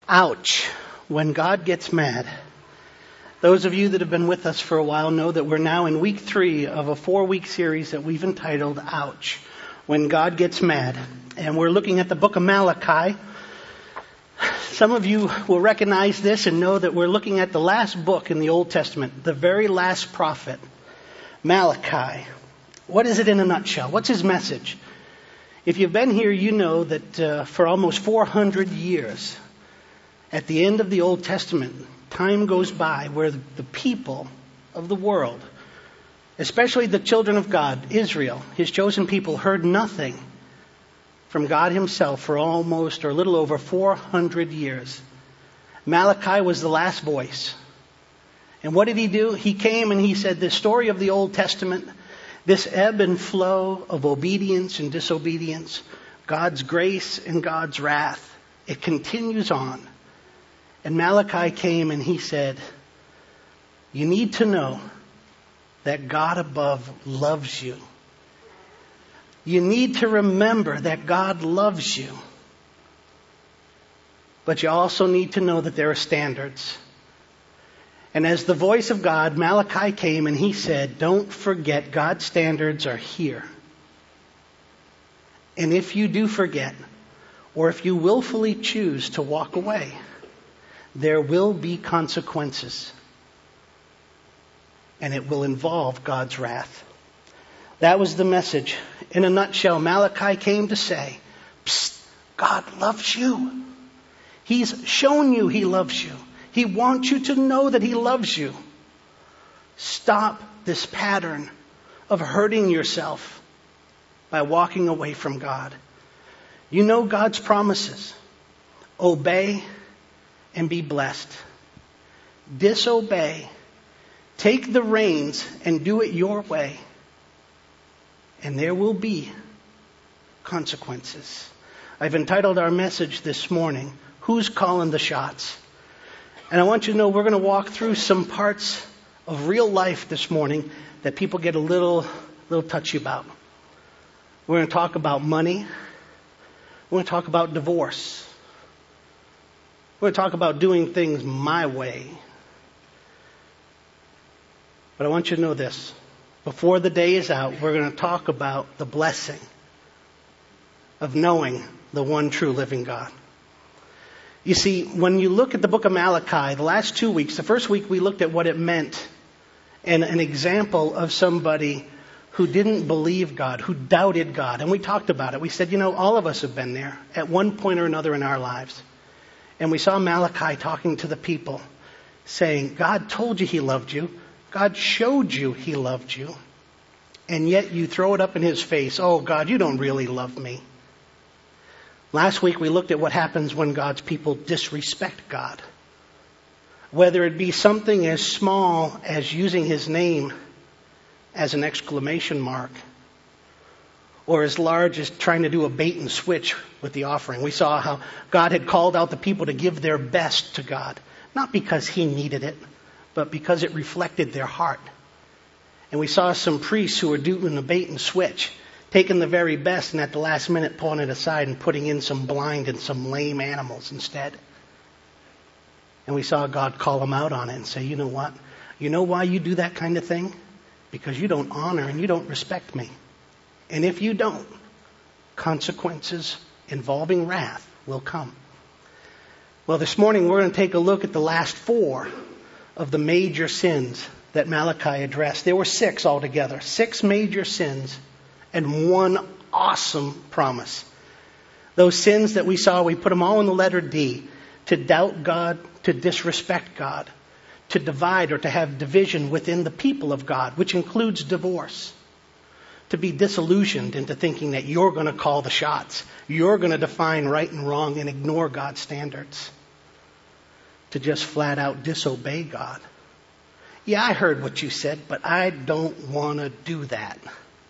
Ouch, when God gets mad. Those of you that have been with us for a while know that we're now in week 3 of a 4-week series that we've entitled Ouch, when God gets mad. And we're looking at the book of Malachi. Some of you will recognize this and know that we're looking at the last book in the Old Testament, the very last prophet, Malachi. What is it in a nutshell? What's his message? If you've been here, you know that for almost 400 years, at the end of the Old Testament, time goes by where the people of the world, especially the children of God, Israel, his chosen people, heard nothing from God himself for almost or a little over 400 years. Malachi was the last voice. And what did he do? He came and he said, the story of the Old Testament, this ebb and flow of obedience and disobedience, God's grace and God's wrath, it continues on. And Malachi came and he said, you need to know that God above loves you. You need to remember that God loves you. But you also need to know that there are standards. And as the voice of God, Malachi came and he said, don't forget, God's standards are here. And if you do forget, or if you willfully choose to walk away, there will be consequences. And it will involve God's wrath. That was the message. In a nutshell, Malachi came to say, psst, God loves you. He's shown you he loves you. He wants you to know that he loves you. Stop this pattern of hurting yourself by walking away from God. You know God's promises. Obey and be blessed. Disobey. Take the reins and do it your way. And there will be consequences. I've entitled our message this morning, Who's Calling the Shots? And I want you to know we're going to walk through some parts of real life this morning that people get a little touchy about. We're going to talk about money. We're going to talk about divorce. We're going to talk about doing things my way. But I want you to know this. Before the day is out, we're going to talk about the blessing of knowing the one true living God. You see, when you look at the book of Malachi, the last 2 weeks, the first week we looked at what it meant and an example of somebody who didn't believe God, who doubted God. And we talked about it. We said, all of us have been there at one point or another in our lives. And we saw Malachi talking to the people, saying, God told you he loved you. God showed you he loved you. And yet you throw it up in his face. Oh, God, you don't really love me. Last week we looked at what happens when God's people disrespect God. Whether it be something as small as using his name as an exclamation mark, or as large as trying to do a bait and switch with the offering. We saw how God had called out the people to give their best to God. Not because he needed it, but because it reflected their heart. And we saw some priests who were doing a bait and switch, taking the very best and at the last minute pulling it aside and putting in some blind and some lame animals instead. And we saw God call them out on it and say, you know what? You know why you do that kind of thing? Because you don't honor and you don't respect me. And if you don't, consequences involving wrath will come. Well, this morning we're going to take a look at the last 4 of the major sins that Malachi addressed. There were 6 altogether. 6 major sins and 1 awesome promise. Those sins that we saw, we put them all in the letter D. To doubt God, to disrespect God, to divide or to have division within the people of God, which includes divorce. To be disillusioned into thinking that you're going to call the shots. You're going to define right and wrong and ignore God's standards. To just flat out disobey God. Yeah, I heard what you said, but I don't want to do that.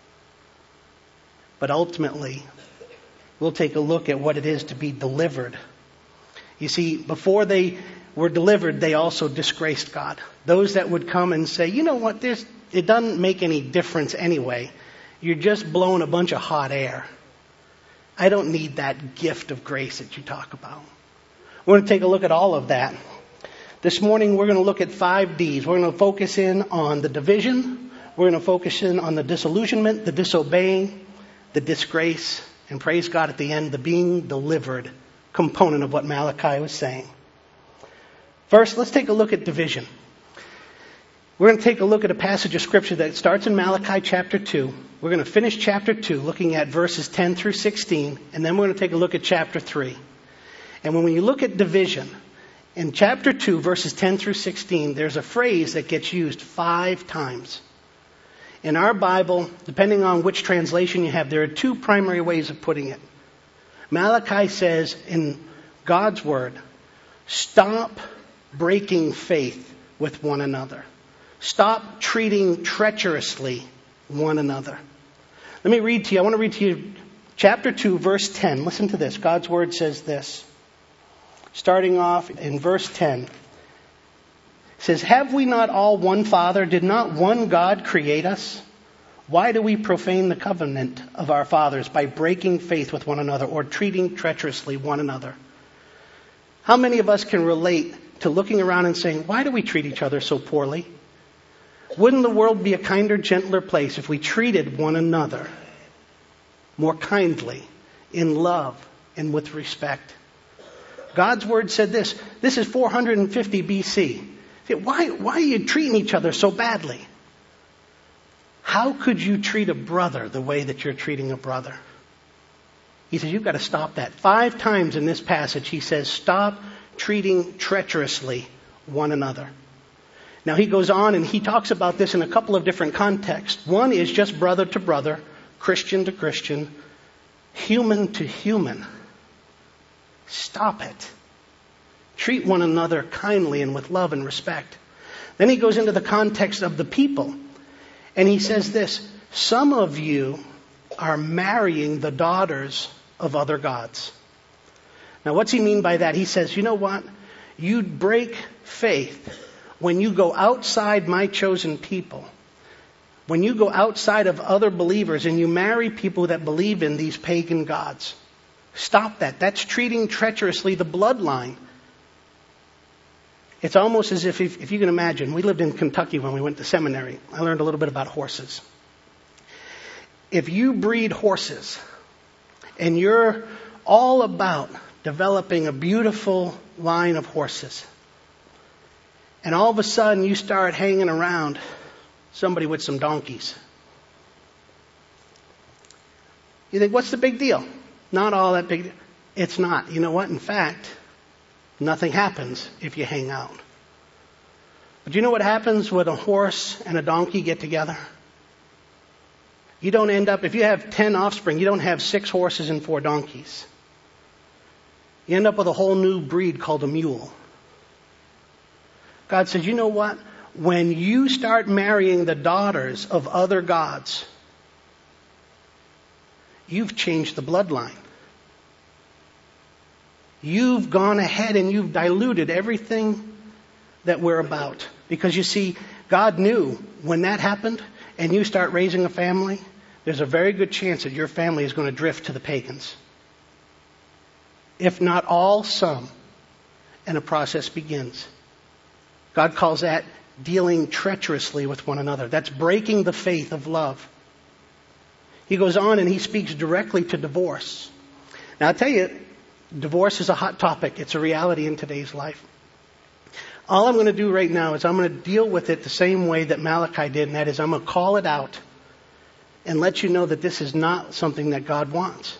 But ultimately, we'll take a look at what it is to be delivered. You see, before they were delivered, they also disgraced God. Those that would come and say, you know what, it doesn't make any difference anyway. You're just blowing a bunch of hot air. I don't need that gift of grace that you talk about. We're going to take a look at all of that. This morning we're going to look at 5 Ds. We're going to focus in on the division. We're going to focus in on the disillusionment, the disobeying, the disgrace, and praise God at the end, the being delivered component of what Malachi was saying. First, let's take a look at division. We're going to take a look at a passage of Scripture that starts in Malachi chapter 2. We're going to finish chapter 2 looking at verses 10 through 16, and then we're going to take a look at chapter 3. And when you look at division, in chapter 2, verses 10 through 16, there's a phrase that gets used 5 times. In our Bible, depending on which translation you have, there are 2 primary ways of putting it. Malachi says in God's Word, stop breaking faith with one another. Stop treating treacherously one another. Let me read to you. I want to read to you chapter 2, verse 10. Listen to this. God's Word says this. Starting off in verse 10. It says, have we not all one Father? Did not one God create us? Why do we profane the covenant of our fathers by breaking faith with one another or treating treacherously one another? How many of us can relate to looking around and saying, why do we treat each other so poorly? Wouldn't the world be a kinder, gentler place if we treated one another more kindly, in love, and with respect? God's Word said this. This is 450 BC. Why are you treating each other so badly? How could you treat a brother the way that you're treating a brother? He says, you've got to stop that. 5 times in this passage, he says, stop treating treacherously one another. Now he goes on and he talks about this in a couple of different contexts. One is just brother to brother, Christian to Christian, human to human. Stop it. Treat one another kindly and with love and respect. Then he goes into the context of the people. And he says this, some of you are marrying the daughters of other gods. Now what's he mean by that? He says, you know what? You break faith when you go outside my chosen people. When you go outside of other believers and you marry people that believe in these pagan gods. Stop that. That's treating treacherously the bloodline. It's almost as if you can imagine, we lived in Kentucky when we went to seminary. I learned a little bit about horses. If you breed horses and you're all about developing a beautiful line of horses, and all of a sudden you start hanging around somebody with some donkeys, you think, what's the big deal? Not all that big. It's not. You know what? In fact, nothing happens if you hang out. But you know what happens when a horse and a donkey get together? You don't end up, if you have 10 offspring, you don't have 6 horses and 4 donkeys. You end up with a whole new breed called a mule. God says, you know what? When you start marrying the daughters of other gods, you've changed the bloodline. You've gone ahead and you've diluted everything that we're about. Because you see, God knew when that happened and you start raising a family, there's a very good chance that your family is going to drift to the pagans. If not all, some. And a process begins. God calls that dealing treacherously with one another. That's breaking the faith of love. He goes on and he speaks directly to divorce. Now I'll tell you, divorce is a hot topic. It's a reality in today's life. All I'm going to do right now is I'm going to deal with it the same way that Malachi did, and that is I'm going to call it out and let you know that this is not something that God wants.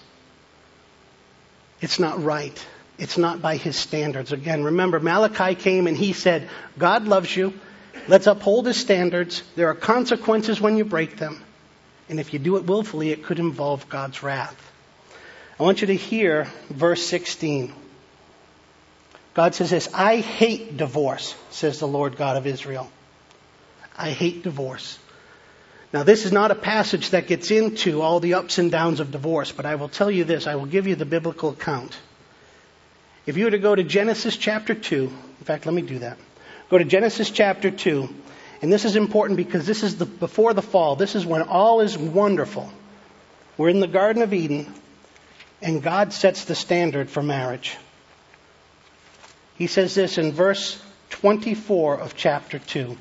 It's not right. It's not by His standards. Again, remember, Malachi came and he said, God loves you. Let's uphold His standards. There are consequences when you break them. And if you do it willfully, it could involve God's wrath. I want you to hear verse 16. God says this, I hate divorce, says the Lord God of Israel. I hate divorce. Now, this is not a passage that gets into all the ups and downs of divorce, but I will tell you this. I will give you the biblical account. If you were to go to Genesis chapter 2, in fact, let me do that. Go to Genesis chapter 2, and this is important because this is before the fall. This is when all is wonderful. We're in the Garden of Eden, and God sets the standard for marriage. He says this in verse 24 of chapter 2.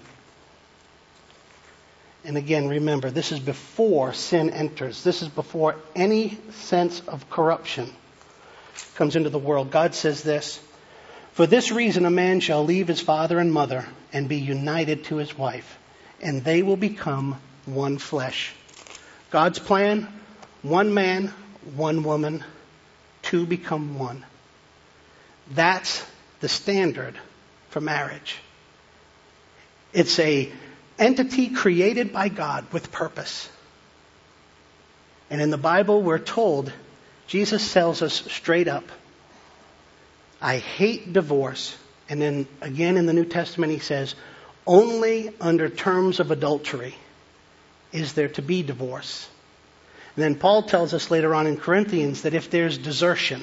And again, remember, this is before sin enters. This is before any sense of corruption comes into the world. God says this, "For this reason a man shall leave his father and mother and be united to his wife, and they will become one flesh." God's plan, one man, one woman, two become one. That's the standard for marriage. It's a entity created by God with purpose. And in the Bible, we're told, Jesus tells us straight up, I hate divorce. And then again in the New Testament, he says, only under terms of adultery is there to be divorce. And then Paul tells us later on in Corinthians that if there's desertion,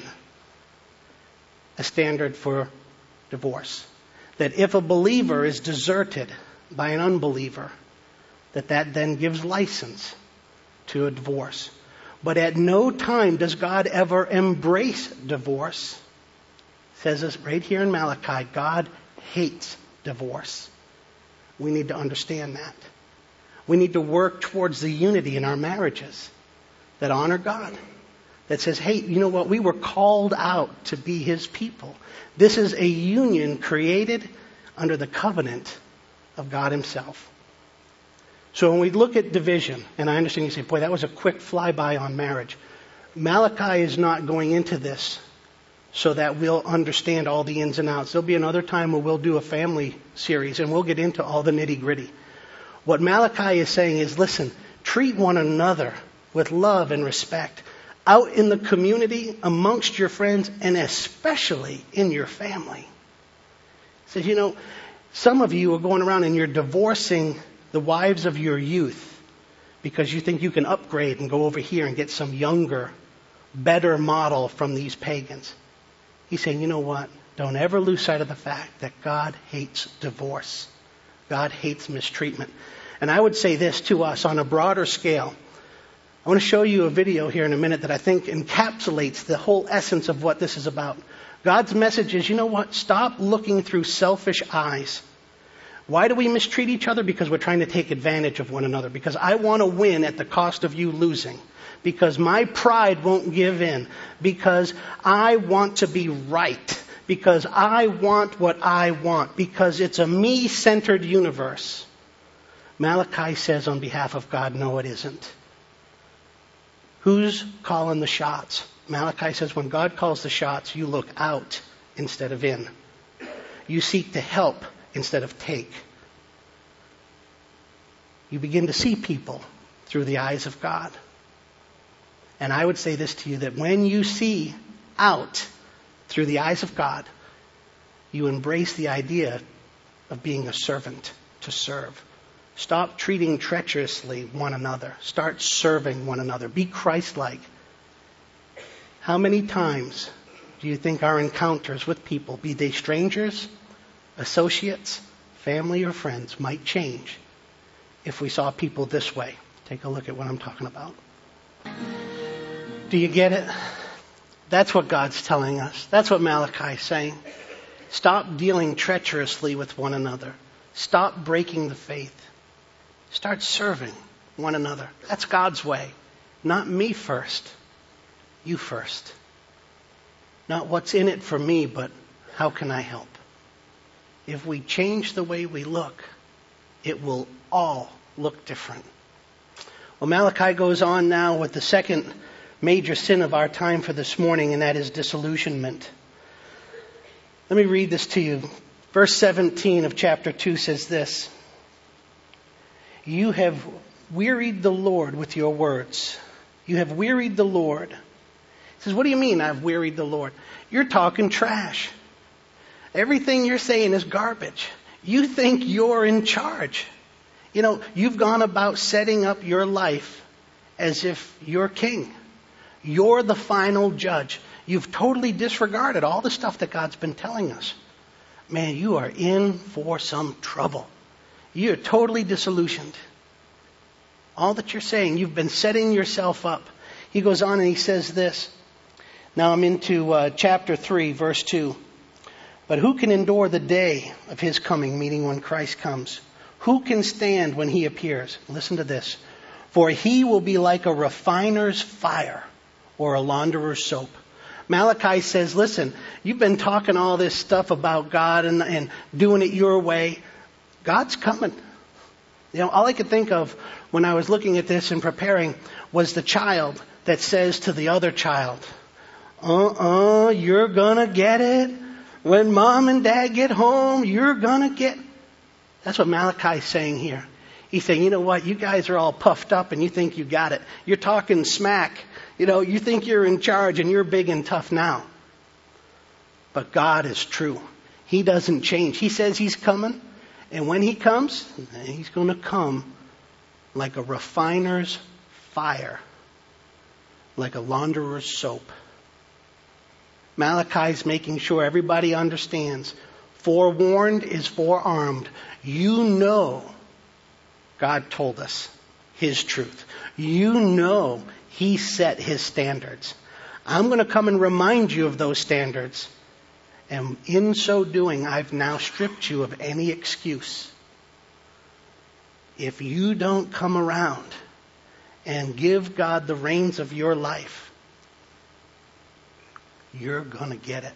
a standard for divorce. That if a believer is deserted by an unbeliever, that then gives license to a divorce. But at no time does God ever embrace divorce. It says this right here in Malachi, God hates divorce. We need to understand that. We need to work towards the unity in our marriages that honor God. That says, hey, you know what? We were called out to be His people. This is a union created under the covenant of God Himself. So when we look at division, and I understand you say, boy, that was a quick flyby on marriage. Malachi is not going into this so that we'll understand all the ins and outs. There'll be another time where we'll do a family series and we'll get into all the nitty-gritty. What Malachi is saying is, listen, treat one another with love and respect out in the community, amongst your friends, and especially in your family. He says, you know, some of you are going around and you're divorcing the wives of your youth because you think you can upgrade and go over here and get some younger, better model from these pagans. He's saying, you know what? Don't ever lose sight of the fact that God hates divorce. God hates mistreatment. And I would say this to us on a broader scale. I want to show you a video here in a minute that I think encapsulates the whole essence of what this is about. God's message is, you know what? Stop looking through selfish eyes. Why do we mistreat each other? Because we're trying to take advantage of one another. Because I want to win at the cost of you losing. Because my pride won't give in. Because I want to be right. Because I want what I want. Because it's a me-centered universe. Malachi says on behalf of God, no, it isn't. Who's calling the shots? Malachi says when God calls the shots, you look out instead of in. You seek to help instead of take. You begin to see people through the eyes of God. And I would say this to you, that when you see out through the eyes of God, you embrace the idea of being a servant to serve. Stop treating treacherously one another. Start serving one another. Be Christ-like. How many times do you think our encounters with people, be they strangers, associates, family, or friends, might change if we saw people this way? Take a look at what I'm talking about. Do you get it? That's what God's telling us. That's what Malachi is saying. Stop dealing treacherously with one another. Stop breaking the faith. Start serving one another. That's God's way. Not me first. You first. Not what's in it for me, but how can I help? If we change the way we look, it will all look different. Well, Malachi goes on now with the second major sin of our time for this morning, and that is disillusionment. Let me read this to you. Verse 17 of chapter 2 says this. You have wearied the Lord with your words. You have wearied the Lord. He says, what do you mean I've wearied the Lord? You're talking trash. Everything you're saying is garbage. You think you're in charge. You know, you've gone about setting up your life as if you're king. You're the final judge. You've totally disregarded all the stuff that God's been telling us. Man, you are in for some trouble. You're totally disillusioned. All that you're saying, you've been setting yourself up. He goes on and he says this. Now I'm into chapter 3, verse 2. But who can endure the day of his coming, meaning when Christ comes? Who can stand when he appears? Listen to this. For he will be like a refiner's fire or a launderer's soap. Malachi says, listen, you've been talking all this stuff about God and doing it your way. God's coming. All I could think of when I was looking at this and preparing was the child that says to the other child, you're gonna get it. When mom and dad get home, you're gonna get. That's what Malachi's saying here. He's saying, you know what? You guys are all puffed up and you think you got it. You're talking smack. You think you're in charge and you're big and tough now. But God is true. He doesn't change. He says he's coming. And when he comes, he's going to come like a refiner's fire, like a launderer's soap. Malachi's making sure everybody understands. Forewarned is forearmed. You know God told us his truth. You know he set his standards. I'm going to come and remind you of those standards. And in so doing, I've now stripped you of any excuse. If you don't come around and give God the reins of your life, you're going to get it.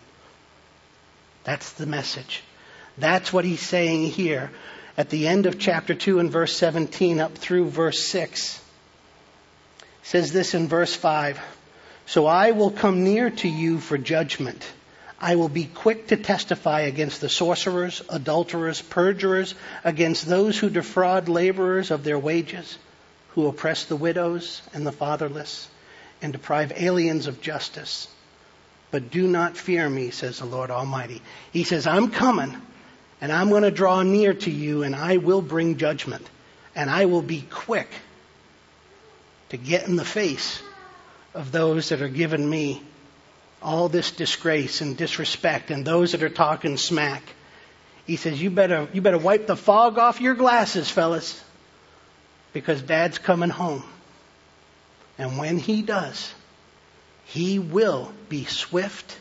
That's the message. That's what he's saying here at the end of chapter 2 and verse 17 up through verse 6. He says this in verse 5. So I will come near to you for judgment. I will be quick to testify against the sorcerers, adulterers, perjurers, against those who defraud laborers of their wages, who oppress the widows and the fatherless, and deprive aliens of justice. But do not fear me, says the Lord Almighty. He says, I'm coming, and I'm going to draw near to you, and I will bring judgment. And I will be quick to get in the face of those that are giving me all this disgrace and disrespect, and those that are talking smack. He says, you better wipe the fog off your glasses, fellas, because Dad's coming home. And when he does, he will be swift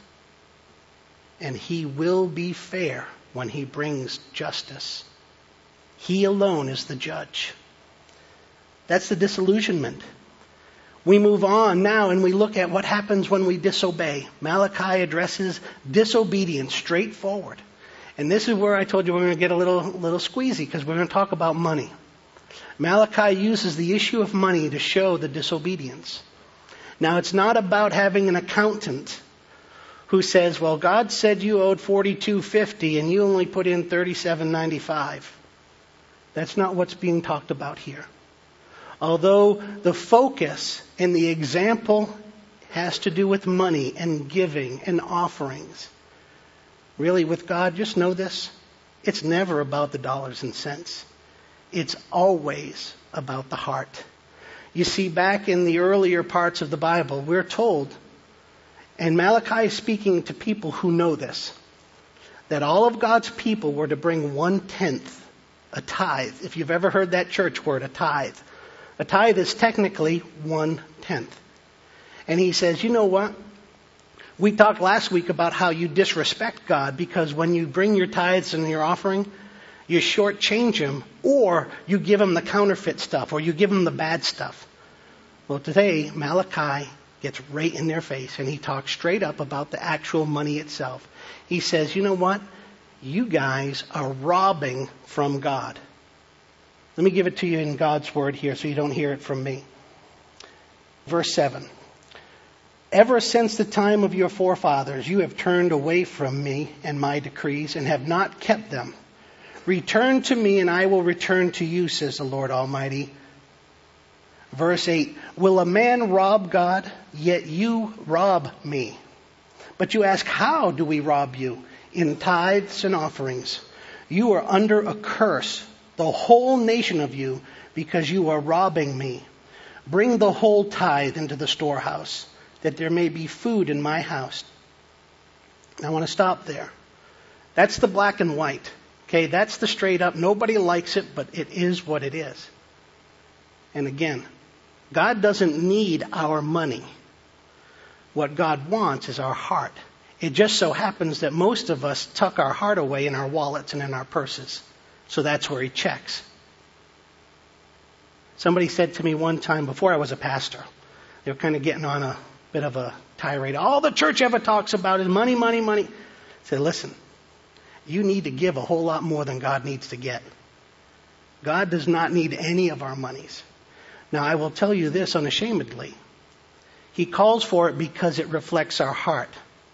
and he will be fair when he brings justice. He alone is the judge. That's the disillusionment. We move on now and we look at what happens when we disobey. Malachi addresses disobedience straightforward. And this is where I told you we're going to get a little squeezy, because we're going to talk about money. Malachi uses the issue of money to show the disobedience. Now, it's not about having an accountant who says, well, God said you owed $42.50 and you only put in $37.95. That's not what's being talked about here. Although the focus and the example has to do with money and giving and offerings. Really, with God, just know this. It's never about the dollars and cents. It's always about the heart. You see, back in the earlier parts of the Bible, we're told, and Malachi is speaking to people who know this, that all of God's people were to bring 1/10, a tithe. If you've ever heard that church word, a tithe. A tithe is technically 1/10. And he says, you know what? We talked last week about how you disrespect God, because when you bring your tithes and your offering, you shortchange him, or you give him the counterfeit stuff, or you give him the bad stuff. Well, today, Malachi gets right in their face, and he talks straight up about the actual money itself. He says, you know what? You guys are robbing from God. Let me give it to you in God's word here so you don't hear it from me. Verse 7. Ever since the time of your forefathers, you have turned away from me and my decrees and have not kept them. Return to me and I will return to you, says the Lord Almighty. Verse 8. Will a man rob God? Yet you rob me. But you ask, how do we rob you? In tithes and offerings. You are under a curse, the whole nation of you, because you are robbing me. Bring the whole tithe into the storehouse, that there may be food in my house. I want to stop there. That's the black and white. Okay, that's the straight up. Nobody likes it, but it is what it is. And again, God doesn't need our money. What God wants is our heart. It just so happens that most of us tuck our heart away in our wallets and in our purses. So that's where he checks. Somebody said to me one time before I was a pastor, they were kind of getting on a bit of a tirade. All the church ever talks about is money, money, money. I said, listen, you need to give a whole lot more than God needs to get. God does not need any of our monies. Now, I will tell you this unashamedly. He calls for it because it reflects our heart.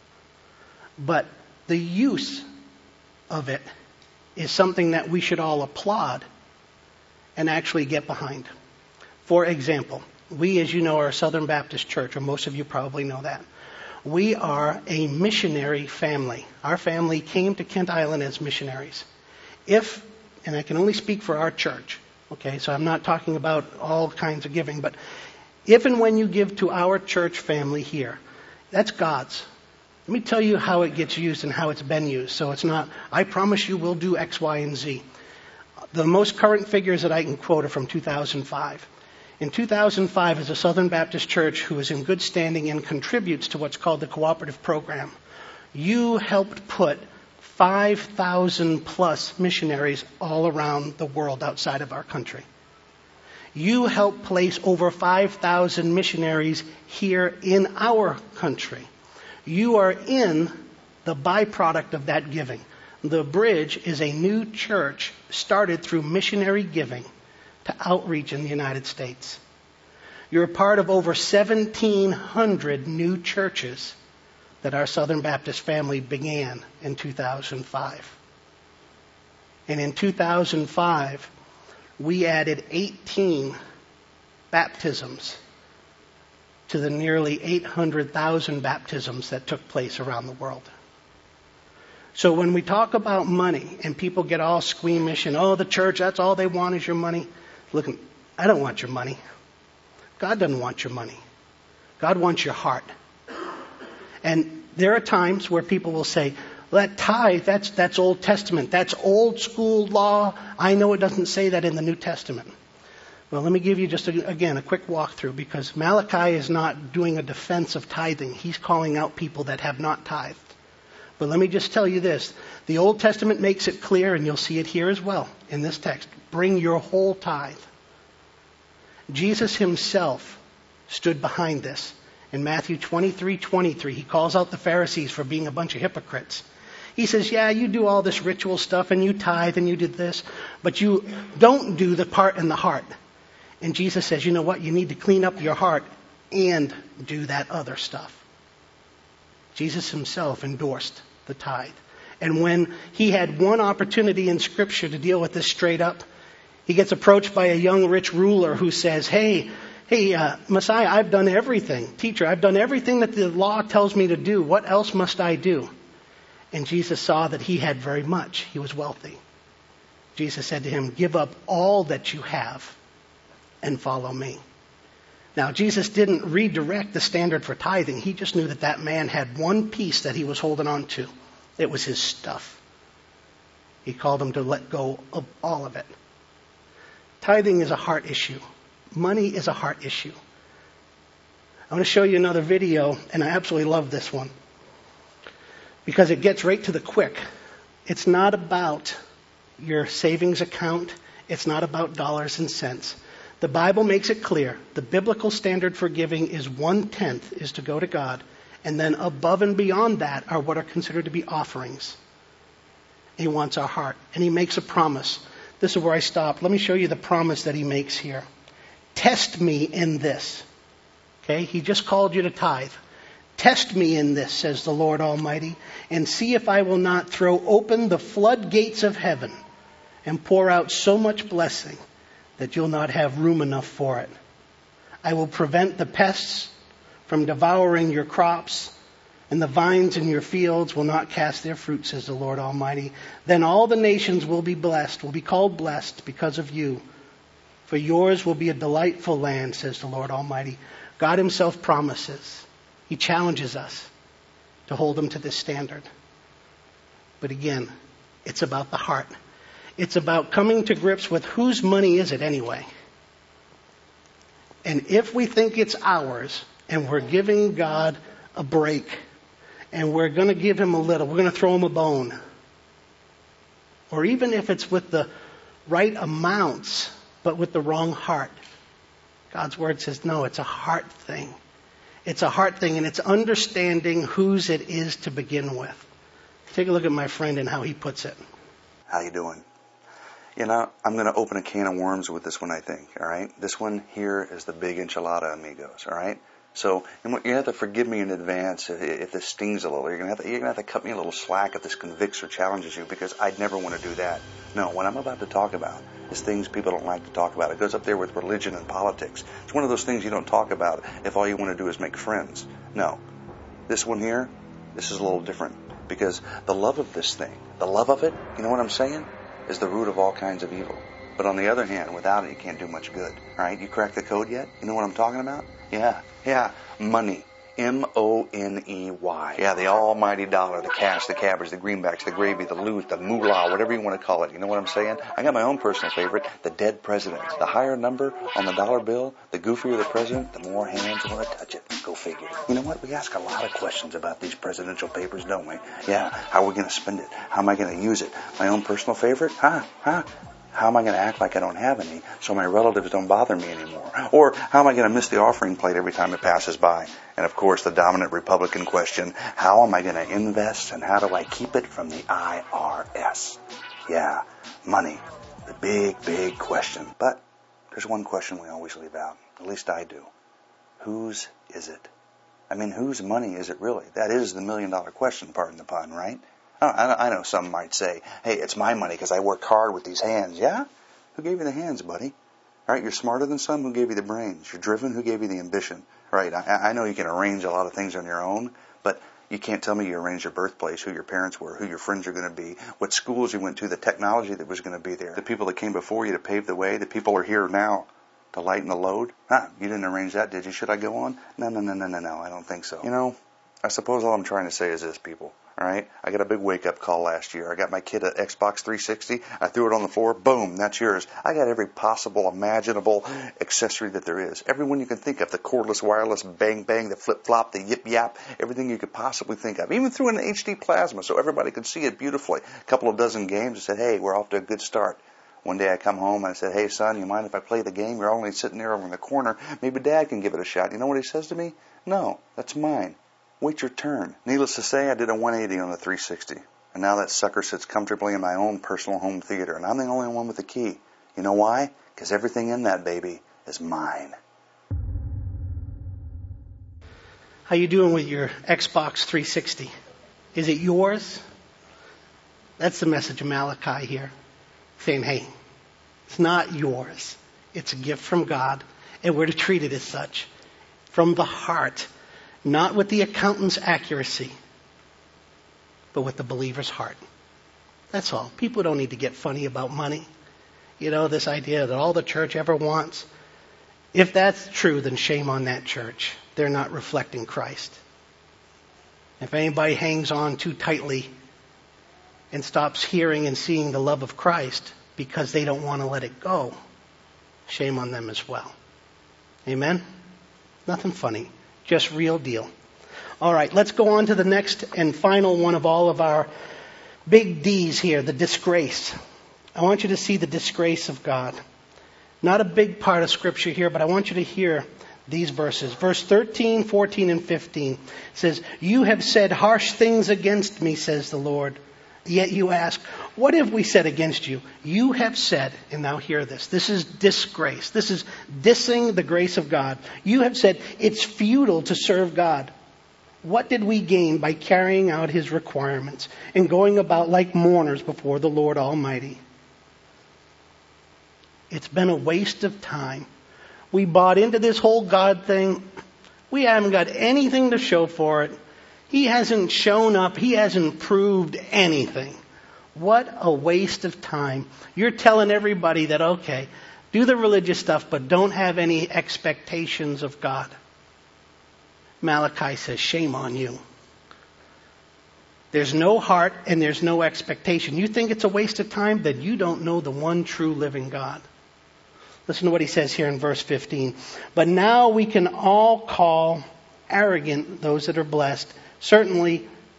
But the use of it is something that we should all applaud and actually get behind. For example, we, as you know, are a Southern Baptist church, or most of you probably know that. We are a missionary family. Our family came to Kent Island as missionaries. And I can only speak for our church, okay, so I'm not talking about all kinds of giving, but if and when you give to our church family here, that's God's. Let me tell you how it gets used and how it's been used. So it's not, I promise you we'll do X, Y, and Z. The most current figures that I can quote are from 2005. In 2005, as a Southern Baptist church who is in good standing and contributes to what's called the cooperative program, you helped put 5,000 plus missionaries all around the world outside of our country. You helped place over 5,000 missionaries here in our country. You are in the byproduct of that giving. The Bridge is a new church started through missionary giving to outreach in the United States. You're a part of over 1,700 new churches that our Southern Baptist family began in 2005. And in 2005, we added 18 baptisms to the nearly 800,000 baptisms that took place around the world. So when we talk about money and people get all squeamish and, the church, that's all they want is your money. Look, I don't want your money. God doesn't want your money. God wants your heart. And there are times where people will say, that tithe, that's Old Testament. That's old school law. I know it doesn't say that in the New Testament. Well, let me give you just, again, a quick walkthrough, because Malachi is not doing a defense of tithing. He's calling out people that have not tithed. But let me just tell you this. The Old Testament makes it clear, and you'll see it here as well in this text. Bring your whole tithe. Jesus himself stood behind this. In Matthew 23:23, he calls out the Pharisees for being a bunch of hypocrites. He says, yeah, you do all this ritual stuff, and you tithe, and you did this, but you don't do the part in the heart. And Jesus says, you know what? You need to clean up your heart and do that other stuff. Jesus himself endorsed the tithe. And when he had one opportunity in Scripture to deal with this straight up, he gets approached by a young rich ruler who says, Hey, Messiah, I've done everything. Teacher, I've done everything that the law tells me to do. What else must I do? And Jesus saw that he had very much. He was wealthy. Jesus said to him, give up all that you have and follow me. Now, Jesus didn't redirect the standard for tithing. He just knew that that man had one piece that he was holding on to. It was his stuff. He called him to let go of all of it. Tithing is a heart issue. Money is a heart issue. I want to show you another video, and I absolutely love this one, because it gets right to the quick. It's not about your savings account. It's not about dollars and cents. The Bible makes it clear. The biblical standard for giving is 1/10 is to go to God, and then above and beyond that are what are considered to be offerings. He wants our heart, and he makes a promise. This is where I stop. Let me show you the promise that he makes here. Test me in this. Okay, he just called you to tithe. Test me in this, says the Lord Almighty, and see if I will not throw open the floodgates of heaven and pour out so much blessing that you'll not have room enough for it. I will prevent the pests from devouring your crops, and the vines in your fields will not cast their fruit, says the Lord Almighty. Then all the nations will be blessed, will be called blessed because of you. For yours will be a delightful land, says the Lord Almighty. God himself promises. He challenges us to hold him to this standard. But again, it's about the heart. It's about coming to grips with whose money is it anyway. And if we think it's ours and we're giving God a break and we're going to give him a little. We're going to throw him a bone. Or even if it's with the right amounts, but with the wrong heart. God's word says, no, it's a heart thing. It's a heart thing, and it's understanding whose it is to begin with. Take a look at my friend and how he puts it. How you doing? You know, I'm going to open a can of worms with this one, I think, all right? This one here is the big enchilada, amigos, all right? So you have to forgive me in advance if this stings a little. You're going to have to cut me a little slack if this convicts or challenges you, because I'd never want to do that. No, what I'm about to talk about is things people don't like to talk about. It goes up there with religion and politics. It's one of those things you don't talk about if all you want to do is make friends. No. This one here, this is a little different, because the love of this thing, the love of it, you know what I'm saying, is the root of all kinds of evil. But on the other hand, without it, you can't do much good. All right, you crack the code yet? You know what I'm talking about? Yeah, money. M-O-N-E-Y. Yeah, the almighty dollar, the cash, the cabbage, the greenbacks, the gravy, the loot, the moolah, whatever you want to call it. You know what I'm saying? I got my own personal favorite, the dead president. The higher number on the dollar bill, the goofier the president, the more hands want to touch it. Go figure. You know what? We ask a lot of questions about these presidential papers, don't we? Yeah, how are we going to spend it? How am I going to use it? My own personal favorite? How am I going to act like I don't have any so my relatives don't bother me anymore? Or how am I going to miss the offering plate every time it passes by? And of course, the dominant Republican question, how am I going to invest and how do I keep it from the IRS? Yeah, money. The big, big question. But there's one question we always leave out. At least I do. Whose is it? I mean, whose money is it really? That is the million-dollar question, pardon the pun, right? I know some might say, hey, it's my money because I worked hard with these hands. Yeah? Who gave you the hands, buddy? All right, you're smarter than some. Who gave you the brains? You're driven. Who gave you the ambition? Right, I know you can arrange a lot of things on your own, but you can't tell me you arranged your birthplace, who your parents were, who your friends are going to be, what schools you went to, the technology that was going to be there, the people that came before you to pave the way, the people are here now to lighten the load. You didn't arrange that, did you? Should I go on? No, I don't think so. You know, I suppose all I'm trying to say is this, people. All right, I got a big wake-up call last year. I got my kid an Xbox 360. I threw it on the floor. Boom, that's yours. I got every possible, imaginable accessory that there is. Everyone you can think of. The cordless, wireless, bang-bang, the flip-flop, the yip-yap, everything you could possibly think of. Even threw in an HD plasma so everybody could see it beautifully. A couple of dozen games. I said, hey, we're off to a good start. One day I come home and I said, hey, son, you mind if I play the game? You're only sitting there over in the corner. Maybe Dad can give it a shot. You know what he says to me? No, that's mine. Wait your turn. Needless to say, I did a 180 on the 360. And now that sucker sits comfortably in my own personal home theater. And I'm the only one with the key. You know why? Because everything in that baby is mine. How you doing with your Xbox 360? Is it yours? That's the message of Malachi here. Saying, hey, it's not yours. It's a gift from God. And we're to treat it as such. From the heart. Not with the accountant's accuracy, but with the believer's heart. That's all. People don't need to get funny about money. You know, this idea that all the church ever wants. If that's true, then shame on that church. They're not reflecting Christ. If anybody hangs on too tightly and stops hearing and seeing the love of Christ because they don't want to let it go, shame on them as well. Amen? Nothing funny. Just real deal. All right, let's go on to the next and final one of all of our big D's here, the disgrace. I want you to see the disgrace of God. Not a big part of Scripture here, but I want you to hear these verses. Verse 13, 14, and 15 says, you have said harsh things against me, says the Lord. Yet you ask, what have we said against you? You have said, and now hear this. This is disgrace. This is dissing the grace of God. You have said, it's futile to serve God. What did we gain by carrying out His requirements and going about like mourners before the Lord Almighty? It's been a waste of time. We bought into this whole God thing. We haven't got anything to show for it. He hasn't shown up. He hasn't proved anything. What a waste of time. You're telling everybody that, okay, do the religious stuff, but don't have any expectations of God. Malachi says, shame on you. There's no heart and there's no expectation. You think it's a waste of time? Then you don't know the one true living God. Listen to what he says here in verse 15. But now we can all call arrogant those that are blessed. Certainly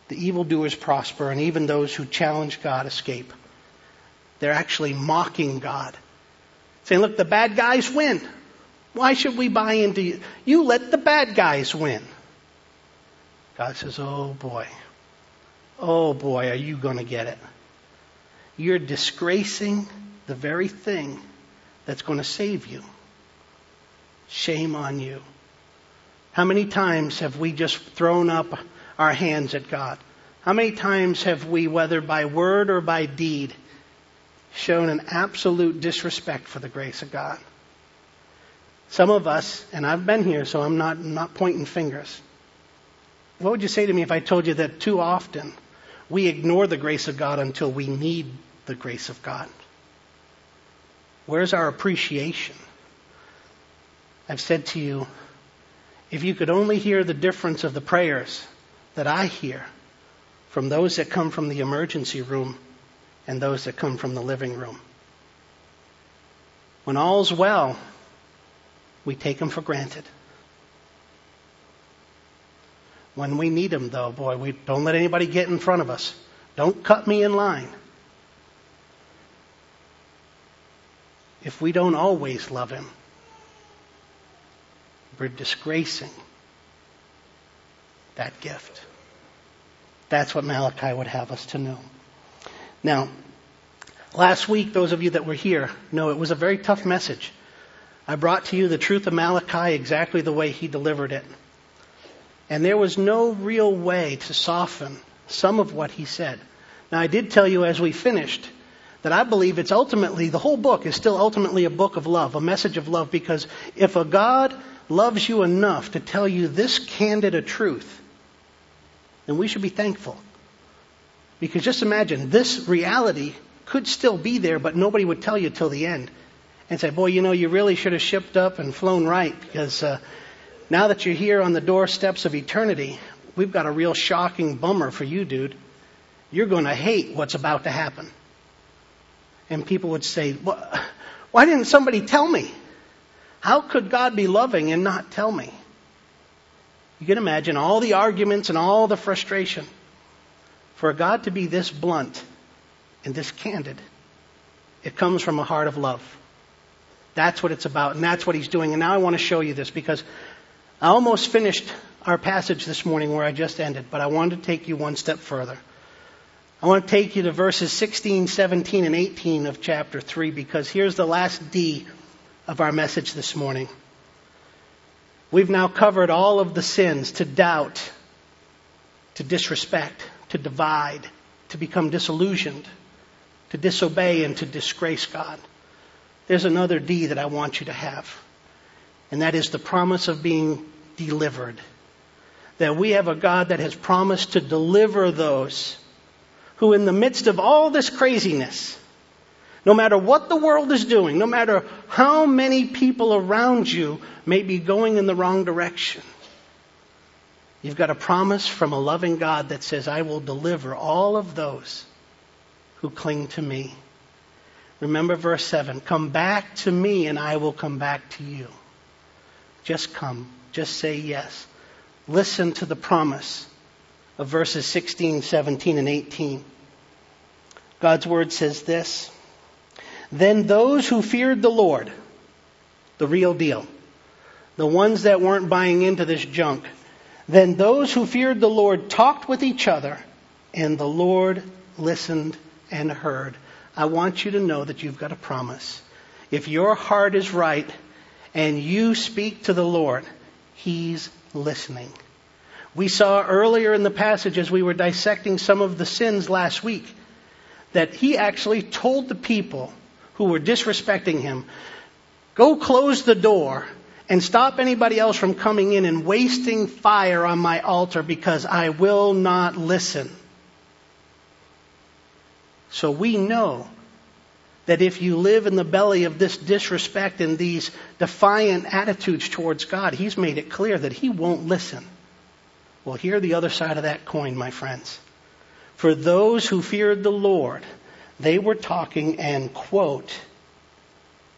the evildoers prosper, and even those who challenge God escape. They're actually mocking God. Saying, look, the bad guys win. Why should we buy into you? You let the bad guys win. God says, oh boy, are you going to get it? You're disgracing the very thing that's going to save you. Shame on you. How many times have we just thrown up our hands at God? How many times have we, whether by word or by deed, shown an absolute disrespect for the grace of God? Some of us, and I've been here, so I'm not pointing fingers. What would you say to me if I told you that too often we ignore the grace of God until we need the grace of God? Where's our appreciation? I've said to you, if you could only hear the difference of the prayers that I hear from those that come from the emergency room and those that come from the living room. When all's well, we take them for granted. When we need them, though, boy, we don't let anybody get in front of us. Don't cut me in line. If we don't always love Him, we're disgracing that gift. That's what Malachi would have us to know. Now, last week, those of you that were here know it was a very tough message. I brought to you the truth of Malachi exactly the way he delivered it. And there was no real way to soften some of what he said. Now, I did tell you as we finished that I believe it's ultimately, the whole book is still ultimately a book of love, a message of love, because if a God loves you enough to tell you this candid a truth, then we should be thankful. Because just imagine, this reality could still be there, but nobody would tell you till the end. And say, boy, you really should have shipped up and flown right, because now that you're here on the doorsteps of eternity, we've got a real shocking bummer for you, dude. You're going to hate what's about to happen. And people would say, why didn't somebody tell me? How could God be loving and not tell me? You can imagine all the arguments and all the frustration. For God to be this blunt and this candid, it comes from a heart of love. That's what it's about, and that's what He's doing. And now I want to show you this, because I almost finished our passage this morning where I just ended, but I wanted to take you one step further. I want to take you to verses 16, 17, and 18 of chapter 3, because here's the last D of our message this morning. We've now covered all of the sins: to doubt, to disrespect, to divide, to become disillusioned, to disobey, and to disgrace God. There's another D that I want you to have, and that is the promise of being delivered. That we have a God that has promised to deliver those who, in the midst of all this craziness, no matter what the world is doing, no matter how many people around you may be going in the wrong direction, you've got a promise from a loving God that says, I will deliver all of those who cling to me. Remember verse 7, come back to me and I will come back to you. Just come. Just say yes. Listen to the promise of verses 16, 17, and 18. God's word says this: then those who feared the Lord, the real deal, the ones that weren't buying into this junk, then those who feared the Lord talked with each other, and the Lord listened and heard. I want you to know that you've got a promise. If your heart is right and you speak to the Lord, He's listening. We saw earlier in the passage, as we were dissecting some of the sins last week, that He actually told the people who were disrespecting Him, go close the door and stop anybody else from coming in and wasting fire on my altar, because I will not listen. So we know that if you live in the belly of this disrespect and these defiant attitudes towards God, He's made it clear that He won't listen. Well, hear the other side of that coin, my friends. For those who feared the Lord, they were talking and, quote,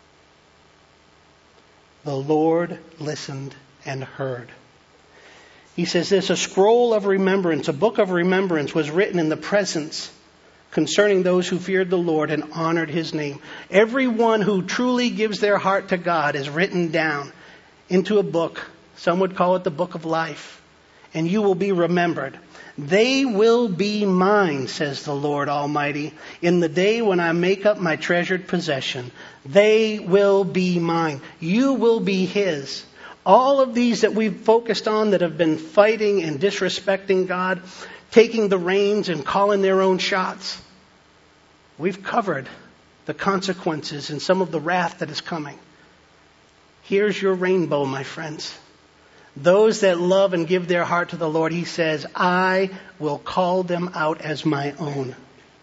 the Lord listened and heard. He says this, a scroll of remembrance, a book of remembrance was written in the presence concerning those who feared the Lord and honored his name. Everyone who truly gives their heart to God is written down into a book. Some would call it the book of life. And you will be remembered. They will be mine, says the Lord Almighty, in the day when I make up my treasured possession. They will be mine. You will be his. All of these that we've focused on that have been fighting and disrespecting God, taking the reins and calling their own shots, we've covered the consequences and some of the wrath that is coming. Here's your rainbow, my friends. Those that love and give their heart to the Lord, he says, I will call them out as my own.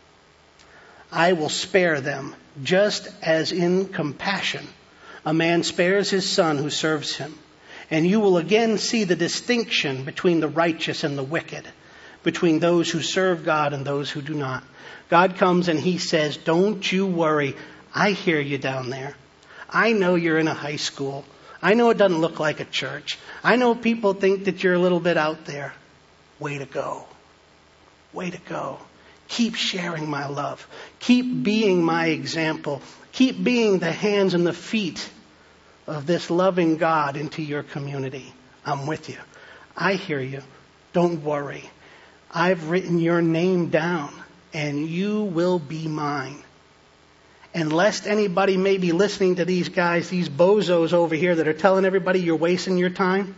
I will spare them, just as in compassion a man spares his son who serves him. And you will again see the distinction between the righteous and the wicked, between those who serve God and those who do not. God comes and he says, don't you worry. I hear you down there. I know you're in a high school. I know it doesn't look like a church. I know people think that you're a little bit out there. Way to go. Way to go. Keep sharing my love. Keep being my example. Keep being the hands and the feet of this loving God into your community. I'm with you. I hear you. Don't worry. I've written your name down and you will be mine. And lest anybody may be listening to these guys, these bozos over here that are telling everybody you're wasting your time,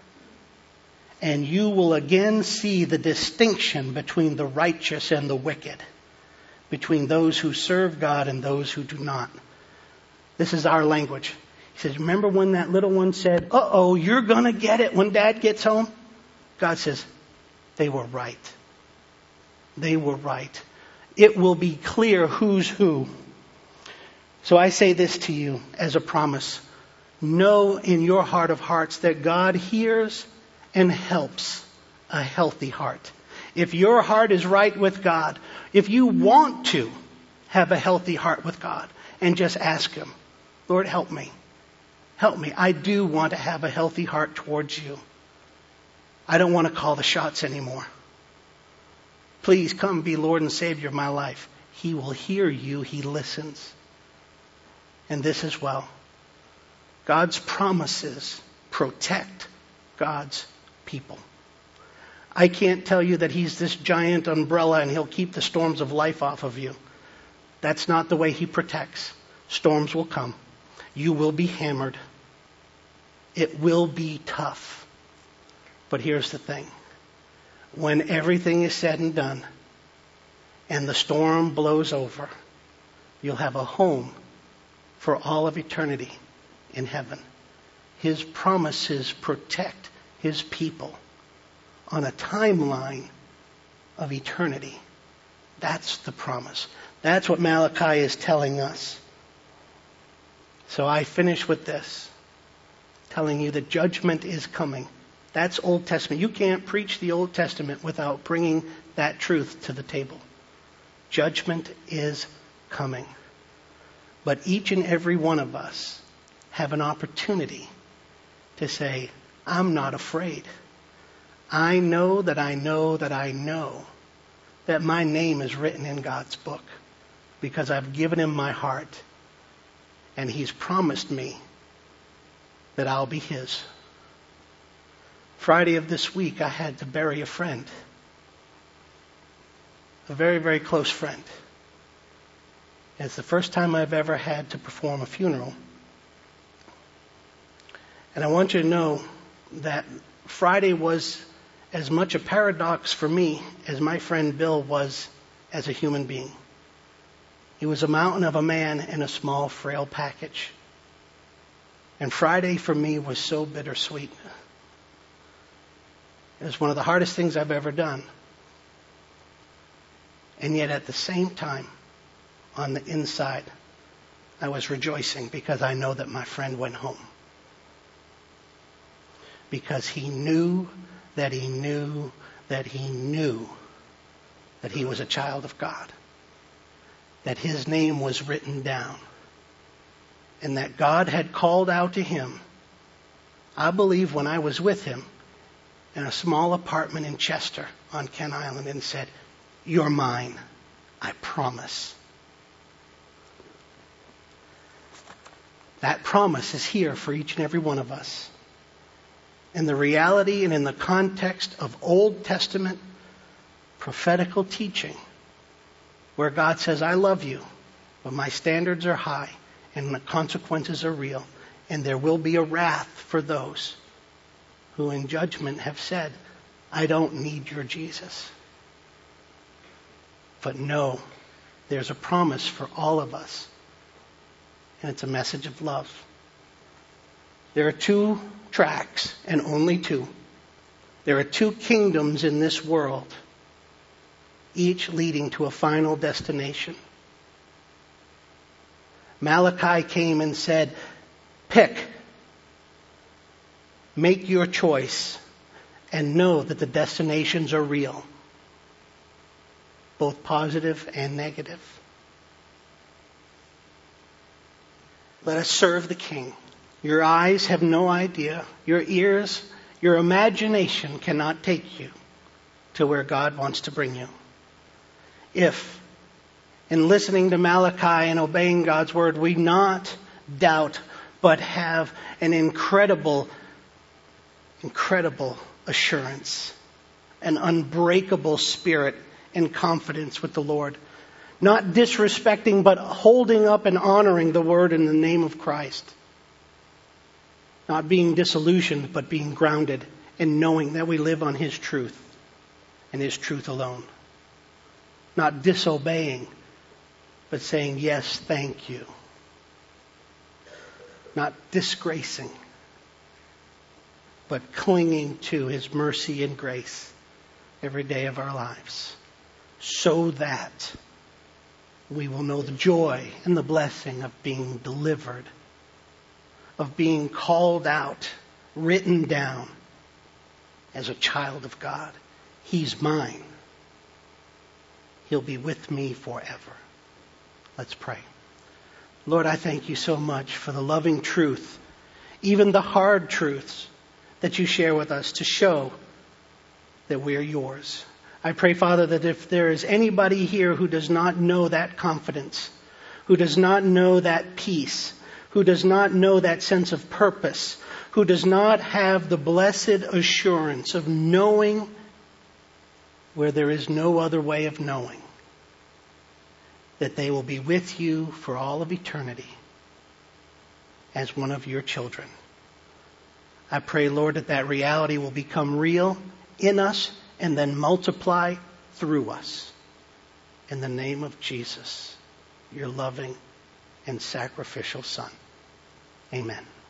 and you will again see the distinction between the righteous and the wicked, between those who serve God and those who do not. This is our language. He says, remember when that little one said, uh-oh, you're going to get it when Dad gets home? God says, they were right. They were right. It will be clear who's who. So I say this to you as a promise. Know in your heart of hearts that God hears and helps a healthy heart. If your heart is right with God, if you want to have a healthy heart with God, and just ask him, Lord, help me. Help me. I do want to have a healthy heart towards you. I don't want to call the shots anymore. Please come be Lord and Savior of my life. He will hear you. He listens. And this as well. God's promises protect God's people. I can't tell you that he's this giant umbrella and he'll keep the storms of life off of you. That's not the way he protects. Storms will come. You will be hammered. It will be tough. But here's the thing. When everything is said and done and the storm blows over, you'll have a home for all of eternity in heaven. His promises protect his people on a timeline of eternity. That's the promise. That's what Malachi is telling us. So I finish with this, telling you that judgment is coming. That's Old Testament. You can't preach the Old Testament without bringing that truth to the table. Judgment is coming. But each and every one of us have an opportunity to say, I'm not afraid. I know that I know that I know that my name is written in God's book because I've given him my heart and he's promised me that I'll be his. Friday of this week, I had to bury a friend. A very, very close friend. It's the first time I've ever had to perform a funeral. And I want you to know that Friday was as much a paradox for me as my friend Bill was as a human being. He was a mountain of a man in a small, frail package. And Friday for me was so bittersweet. It was one of the hardest things I've ever done. And yet at the same time, on the inside, I was rejoicing because I know that my friend went home. Because he knew that he knew that he knew that he was a child of God. That his name was written down. And that God had called out to him. I believe when I was with him, in a small apartment in Chester on Kent Island and said, "You're mine. I promise." That promise is here for each and every one of us. In the reality and in the context of Old Testament prophetical teaching, where God says, "I love you, but my standards are high and the consequences are real, and there will be a wrath for those who in judgment have said, I don't need your Jesus." But no, there's a promise for all of us, and it's a message of love. There are two tracks, and only two. There are two kingdoms in this world, each leading to a final destination. Malachi came and said, "Pick, make your choice, and know that the destinations are real, both positive and negative." Let us serve the King. Your eyes have no idea. Your ears, your imagination cannot take you to where God wants to bring you. If, in listening to Malachi and obeying God's word, we not doubt, but have an incredible assurance, an unbreakable spirit and confidence with the Lord. Not disrespecting, but holding up and honoring the word in the name of Christ. Not being disillusioned, but being grounded in knowing that we live on His truth and His truth alone. Not disobeying, but saying, "Yes, thank you." Not disgracing, but clinging to His mercy and grace every day of our lives, so that we will know the joy and the blessing of being delivered, of being called out, written down as a child of God. He's mine. He'll be with me forever. Let's pray. Lord, I thank you so much for the loving truth, even the hard truths that you share with us to show that we are yours. I pray, Father, that if there is anybody here who does not know that confidence, who does not know that peace, who does not know that sense of purpose, who does not have the blessed assurance of knowing where there is no other way of knowing, that they will be with you for all of eternity as one of your children. I pray, Lord, that that reality will become real in us and then multiply through us. In the name of Jesus, your loving and sacrificial Son. Amen.